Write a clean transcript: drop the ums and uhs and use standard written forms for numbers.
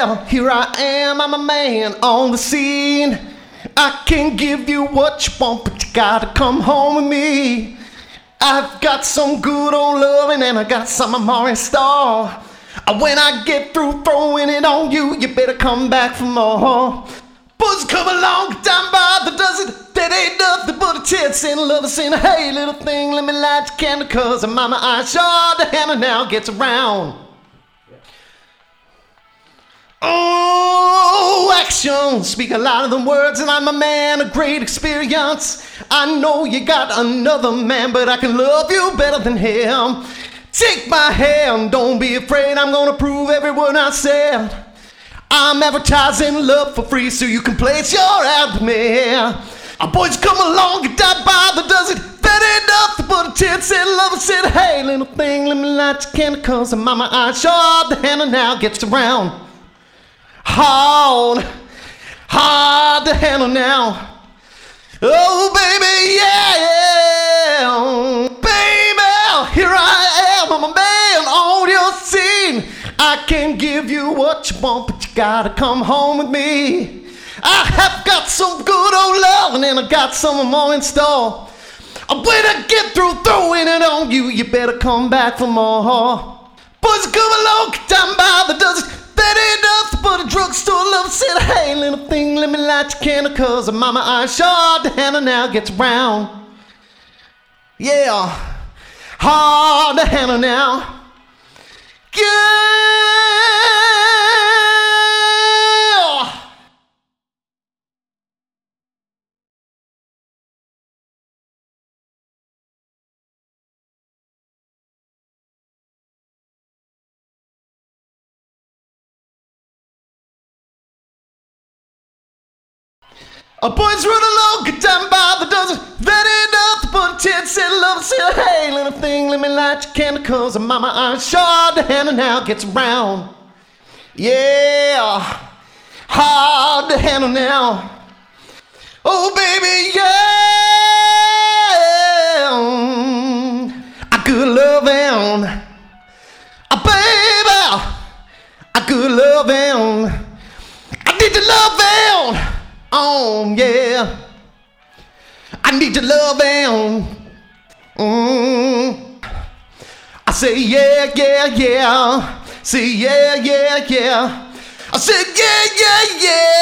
well, here I am, I'm a man on the scene. I can give you what you want, but you gotta come home with me. I've got some good old loving and I got some more in store. When I get through throwing it on you, you better come back for more. Boys come along down by the dozen, that ain't nothing but a chance and love saying, hey little thing, let me light your candle, cause mama I sure the Hannah now gets around. Oh, action, speak a lot of them words, and I'm a man of great experience. I know you got another man, but I can love you better than him. Take my hand, don't be afraid, I'm gonna prove every word I said. I'm advertising love for free so you can place your ad with me. Boys come along and die by the dozen, that ain't nothing but a chance and love. I said, hey little thing, let me light your candle, cause mama I sure the Hannah now gets around. Hard to handle now. Oh, baby, yeah. Baby, here I am. I'm a man on your scene. I can give you what you want, but you gotta come home with me. I have got some good old love, and I got some more in store. When I get through throwing it on you, you better come back for more. Boys come along, down by the dozen. That ain't nothing but a drugstore love. Said, hey little thing, let me light your candle, cause mama I sure the Hannah now gets around. Yeah, hard to handle now. Yeah. Boys run along, get down by the dozen, that ain't nothing but a chance and love. Say, hey little thing, let me light your candle, cause mama I sure the Hannah now gets around. Yeah, hard to handle now. Oh baby, yeah. A good loving, baby, a good loving. I need to love him. Oh yeah, I need your loving. I say yeah, yeah, yeah. Say yeah, yeah, yeah. I said yeah, yeah, yeah.